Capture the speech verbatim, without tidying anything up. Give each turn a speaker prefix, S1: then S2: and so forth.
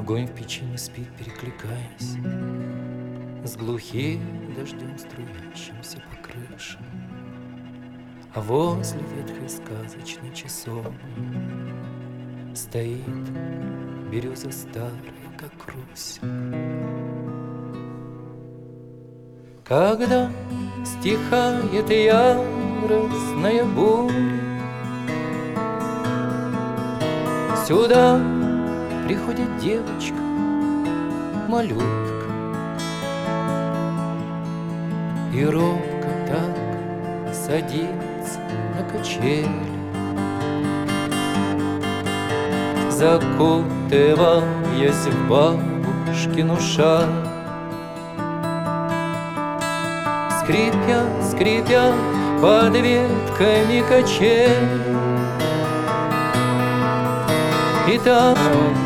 S1: Огонь в печи не спит, перекликаясь с глухим дождем, струящимся по крыше. А возле ветхой сказочной часовни стоит береза старая, как Русь. Когда стихает яростная буря, сюда приходит девочка, малютка, и робко так садится на качели, закутываясь в бабушкину шаль. Скрипя, скрипя под ветками качель, и там